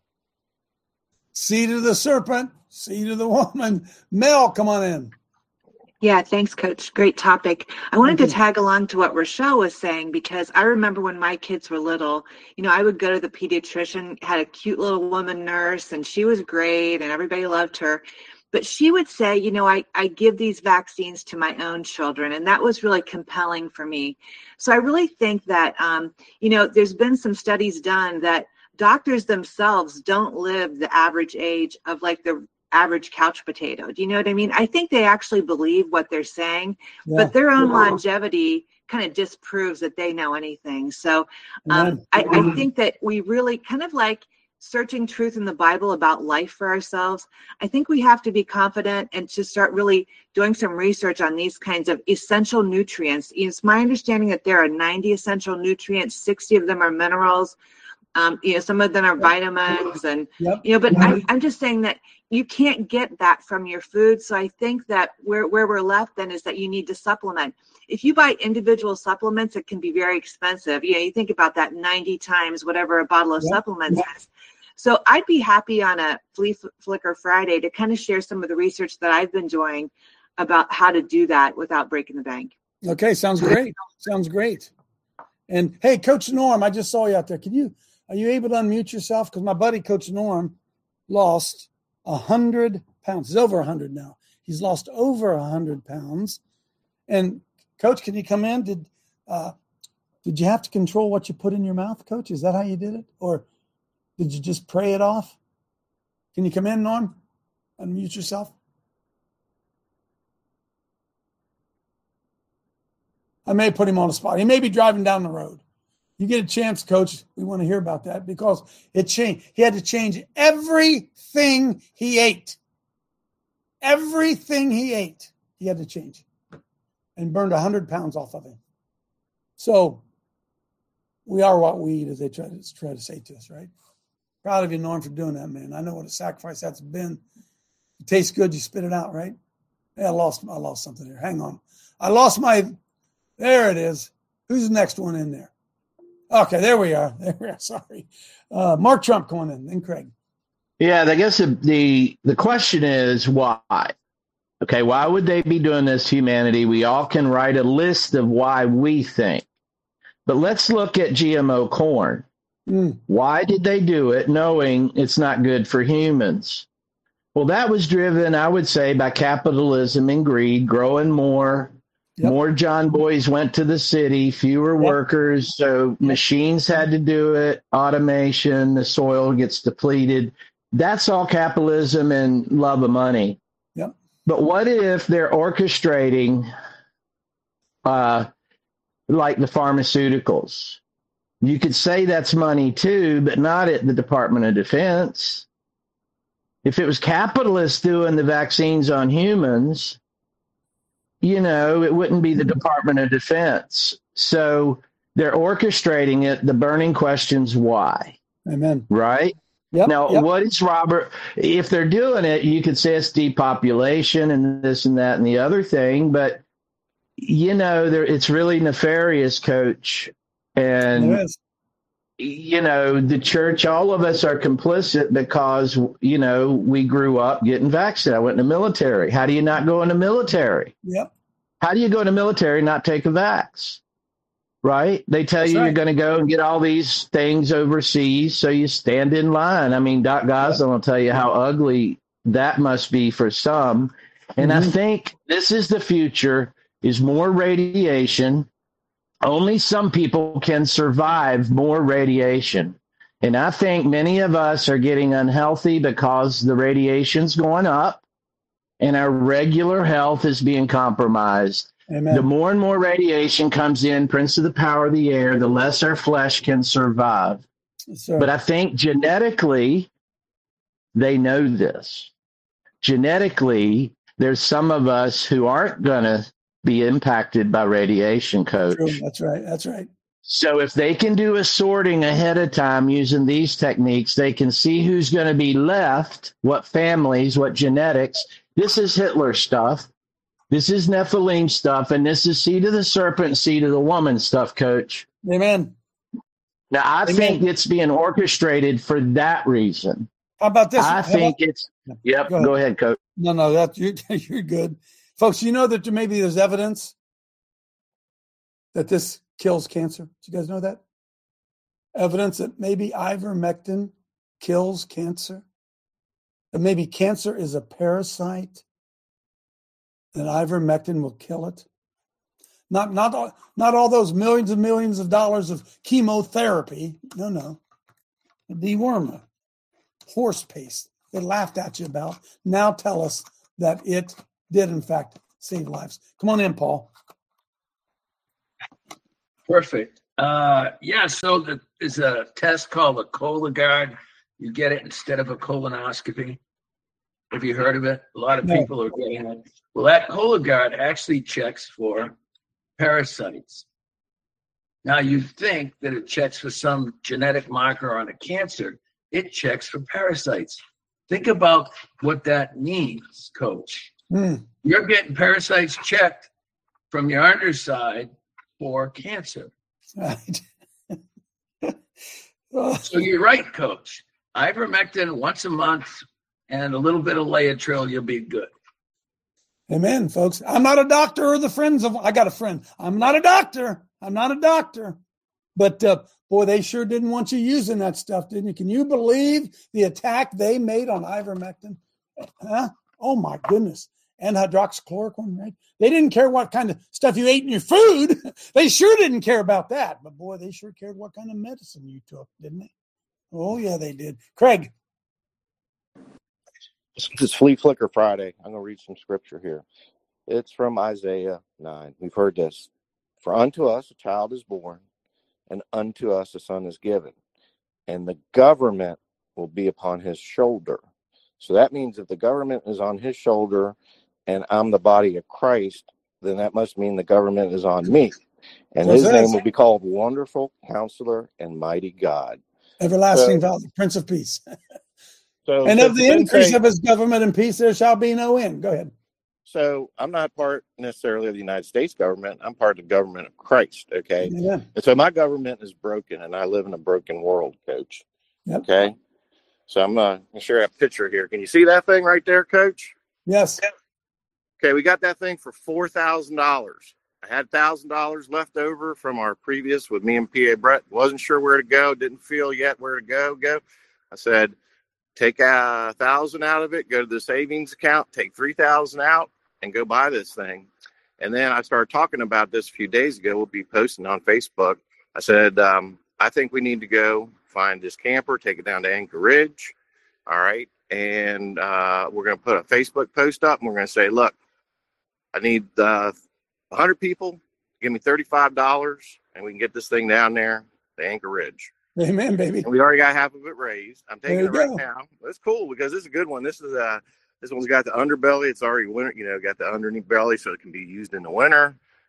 Seed of the serpent, seed of the woman. Mel, come on in. Yeah, thanks, Coach. Great topic. I wanted to tag along to what Rochelle was saying, because I remember when my kids were little, you know, I would go to the pediatrician, had a cute little woman nurse, and she was great, and everybody loved her. But she would say, you know, I, I give these vaccines to my own children, and that was really compelling for me. So I really think that, um, you know, there's been some studies done that doctors themselves don't live the average age of like the average couch potato. Do you know what I mean? I think they actually believe what they're saying, Yeah. but their own Yeah. longevity kind of disproves that they know anything. So um, I, I think that we really kind of like searching truth in the Bible about life for ourselves. I think we have to be confident and to start really doing some research on these kinds of essential nutrients. It's my understanding that there are ninety essential nutrients, sixty of them are minerals. Um, you know, some of them are vitamins, and Yep. you know, but I, I'm just saying that you can't get that from your food. So I think that where where we're left then is that you need to supplement. If you buy individual supplements, it can be very expensive. You know, you think about that ninety times whatever a bottle of Yep. supplements is. So I'd be happy on a Flea Flicker Friday to kind of share some of the research that I've been doing about how to do that without breaking the bank. Okay, sounds great. Sounds great. And hey, Coach Norm, I just saw you out there. Can you are you able to unmute yourself? Because my buddy Coach Norm lost a hundred pounds. He's over a hundred now. He's lost over a hundred pounds. And Coach, can you come in? Did uh, did you have to control what you put in your mouth, Coach? Is that how you did it, or did you just pray it off? Can you come in, Norm? Unmute yourself. I may put him on the spot. He may be driving down the road. You get a chance, Coach, we want to hear about that because it changed. He had to change everything he ate. Everything he ate, he had to change and burned one hundred pounds off of him. So we are what we eat, as they try to, try to say to us, right? Proud of you, Norm, for doing that, man. I know what a sacrifice that's been. It tastes good, you spit it out, right? Yeah, I lost, I lost something here. Hang on. I lost my, there it is. Who's the next one in there? Okay, there we are. There we are. Sorry. Uh, Mark Trump going in, then Craig. Yeah, I guess the, the the question is why? Okay, why would they be doing this to humanity? We all can write a list of why we think. But let's look at G M O corn. Mm. Why did they do it knowing it's not good for humans? Well, that was driven, I would say, by capitalism and greed, growing more. Yep. More John Boys went to the city, fewer yep. workers, so yep. machines had to do it, automation, the soil gets depleted. That's all capitalism and love of money. Yep. But what if they're orchestrating uh, like the pharmaceuticals? You could say that's money too, but not at the Department of Defense. If it was capitalists doing the vaccines on humans, you know, it wouldn't be the Department of Defense. So they're orchestrating it. The burning question's why. Amen. Right? Yep, now, yep. what is Robert? If they're doing it, you could say it's depopulation and this and that and the other thing. But, you know, there, it's really nefarious, Coach. And, It is. you know, the church, all of us are complicit because, you know, we grew up getting vaccinated. I went in the military. How do you not go in the military? Yep. How do you go in the military and not take a vax? Right? They tell That's you right. you're going to go and get all these things overseas, so you stand in line. I mean, Doc Goslin will tell you how ugly that must be for some. And Mm-hmm. I think this is the future, is more radiation. Only some people can survive more radiation. And I think many of us are getting unhealthy because the radiation's going up and our regular health is being compromised. Amen. The more and more radiation comes in, Prince of the Power of the Air, the less our flesh can survive. Sir. But I think genetically, they know this. Genetically, there's some of us who aren't going to be impacted by radiation, Coach. True. That's right. That's right. So if they can do a sorting ahead of time using these techniques, they can see who's going to be left, what families, what genetics. This is Hitler stuff. This is Nephilim stuff, and this is seed of the serpent, seed of the woman stuff, Coach. Amen. Now, I Amen. think it's being orchestrated for that reason. How about this? I How think about- it's, yep, go ahead. go ahead, Coach. No, no, that you're, you're good. Folks, you know that there maybe there's evidence that this kills cancer. Do you guys know that? Evidence that maybe ivermectin kills cancer. That maybe cancer is a parasite. And ivermectin will kill it. Not, not, all, not all those millions and millions of dollars of chemotherapy. No, no. Dewormer, horse paste. They laughed at you about. Now tell us that it did, in fact, save lives. Come on in, Paul. Perfect. Uh, yeah, so the, there's a test called a Cologuard. You get it instead of a colonoscopy. Have you heard of it? A lot of No. people are getting it. Well, that Cologuard actually checks for parasites. Now, you think that it checks for some genetic marker on a cancer. It checks for parasites. Think about what that means, Coach. Hmm. You're getting parasites checked from your underside for cancer. Right. So you're right, Coach. Ivermectin once a month and a little bit of Laetrile, you'll be good. Amen, folks. I'm not a doctor or the friends of, I got a friend. I'm not a doctor. I'm not a doctor. But uh, boy, they sure didn't want you using that stuff, didn't you? Can you believe the attack they made on ivermectin? Huh? Oh my goodness. And hydroxychloroquine, right? They didn't care what kind of stuff you ate in your food. They sure didn't care about that. But boy, they sure cared what kind of medicine you took, didn't they? Oh yeah, they did. Craig. It's Flea Flicker Friday. I'm going to read some scripture here. It's from Isaiah nine. We've heard this. For unto us a child is born, and unto us a son is given, and the government will be upon his shoulder. So that means if the government is on his shoulder and I'm the body of Christ, then that must mean the government is on me. And his name will be called Wonderful Counselor and Mighty God. Everlasting So- Father, Prince of Peace. So, And so of the then increase say- of his government and peace, there shall be no end. Go ahead. So I'm not part necessarily of the United States government. I'm part of the government of Christ. Okay. Yeah. And so my government is broken and I live in a broken world, Coach. Yep. Okay. So I'm uh, going to share a picture here. Can you see that thing right there, Coach? Yes. Okay. We got that thing for four thousand dollars. I had one thousand dollars left over from our previous with me and P A Brett. Wasn't sure where to go. Didn't feel yet where to go. Go. I said, take a thousand out of it, go to the savings account, take three thousand out and go buy this thing. And then I started talking about this a few days ago. We'll be posting on Facebook. I said, um, I think we need to go find this camper, take it down to Anchor Ridge. All right. And uh, we're going to put a Facebook post up and we're going to say, look, I need uh, one hundred people. Give me thirty-five dollars and we can get this thing down there to Anchor Ridge. Amen, baby. And we already got half of it raised. I'm taking There it you right go. now. It's cool because this is a good one. This is uh this one's got the underbelly. It's already winter, you know, got the underneath belly so it can be used in the winter.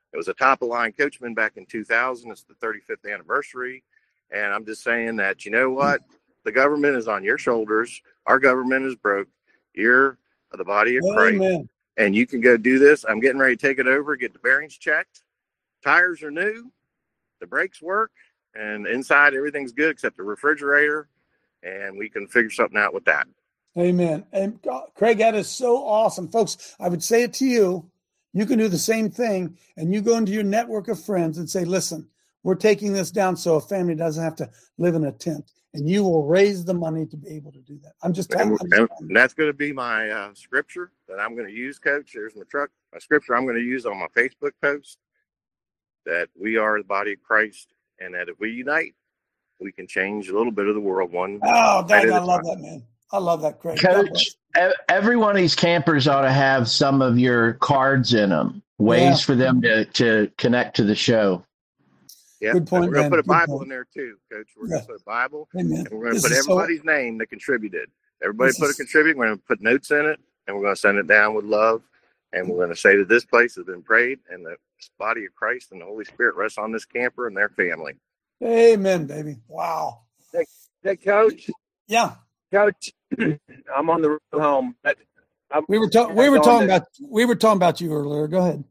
It was a top of line Coachman back in two thousand. It's the thirty-fifth anniversary. And I'm just saying that, you know what? The government is on your shoulders. Our government is broke. You're the body of Christ. Amen. And you can go do this. I'm getting ready to take it over, get the bearings checked. Tires are new. The brakes work. And inside, everything's good except the refrigerator. And we can figure something out with that. Amen. And God, Craig, that is so awesome. Folks, I would say it to you. You can do the same thing. And you go into your network of friends and say, listen, we're taking this down so a family doesn't have to live in a tent. And you will raise the money to be able to do that. I'm just telling you. And that's going to be my uh, scripture that I'm going to use, Coach. There's my truck. My scripture I'm going to use on my Facebook post, that we are the body of Christ, and that if we unite, we can change a little bit of the world one. Oh, Dad, I love that, man. I love that, Craig. Coach, every one of these campers ought to have some of your cards in them, ways yeah. for them to, to connect to the show. Yeah, good point. And we're going to put a Good Bible point. in there too, Coach. We're Yeah. going to put a Bible, Amen. and we're going to This put is so- everybody's name that contributed. Everybody This put is- a contribute. We're going to put notes in it, and we're going to send it down with love. And we're going to say that this place has been prayed, and the body of Christ and the Holy Spirit rests on this camper and their family. Amen, baby. Wow. Hey, hey Coach. Yeah, Coach. I'm on the road home. But I'm, we were talking. We were talking about. We were talking about you earlier. Go ahead.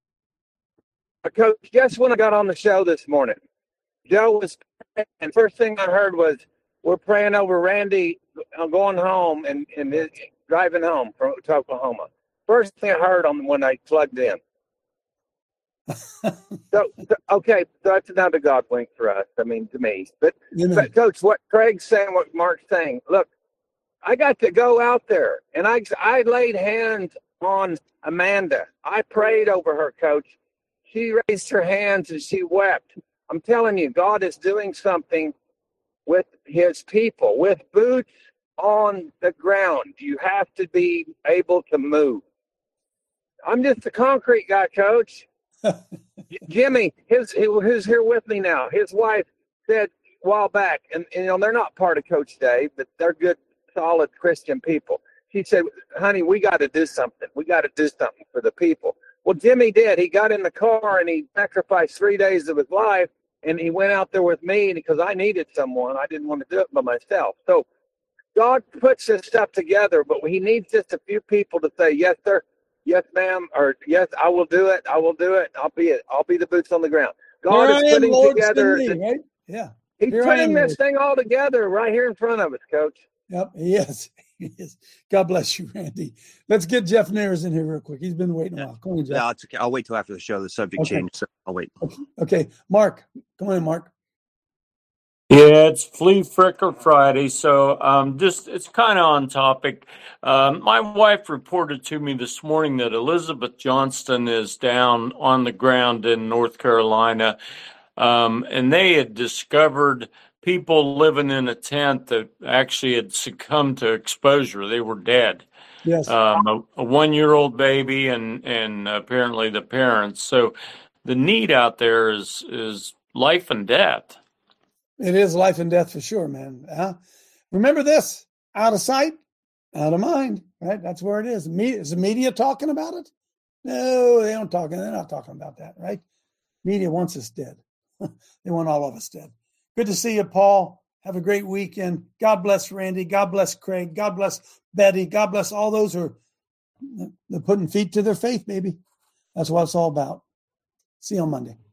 Coach, guess when I got on the show this morning? Joe was, and first thing I heard was, we're praying over Randy going home and, and his, driving home from to Oklahoma. First thing I heard on when I plugged in. so, so, okay, that's another God wink for us. I mean, to me. But, but Coach, what Craig's saying, what Mark's saying, look, I got to go out there, and I, I laid hands on Amanda. I prayed over her, Coach. She raised her hands and she wept. I'm telling you, God is doing something with his people, with boots on the ground. You have to be able to move. I'm just a concrete guy, Coach. Jimmy, his, who's here with me now, his wife said a while back, and, and you know, they're not part of Coach Dave, but they're good, solid Christian people. She said, honey, we got to do something. We got to do something for the people. Well, Jimmy did. He got in the car and he sacrificed three days of his life, and he went out there with me because I needed someone. I didn't want to do it by myself. So God puts this stuff together, but he needs just a few people to say, yes, sir, yes, ma'am, or yes, I will do it. I will do it. I'll be it. I'll be the boots on the ground. God Here is I am, putting Lord, together. send me, the, right? Yeah. He's Here I putting am, this Lord. thing all together right here in front of us, Coach. Yep, he is. He is. God bless you, Randy. Let's get Jeff Nares in here real quick. He's been waiting a while. Come on, Jeff. No, it's okay. I'll wait till after the show. The subject Okay. changed, so I'll wait. Okay, Mark. Come on, Mark. Yeah, it's Flea Fricker Friday, so um, just it's kind of on topic. Um, my wife reported to me this morning that Elizabeth Johnston is down on the ground in North Carolina, um, and they had discovered people living in a tent that actually had succumbed to exposure. They were dead. Yes. Um, a, a one-year-old baby and and apparently the parents. So the need out there is is life and death. It is life and death for sure, man. Uh, remember this: out of sight, out of mind. Right? That's where it is. Me- is the media talking about it? No, they don't talk. They're not talking about that, right? Media wants us dead. They want all of us dead. Good to see you, Paul. Have a great weekend. God bless Randy. God bless Craig. God bless Betty. God bless all those who are they're putting feet to their faith, baby. That's what it's all about. See you on Monday.